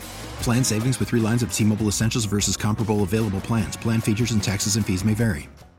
Plan savings with three lines of T-Mobile Essentials versus comparable available plans. Plan features and taxes and fees may vary.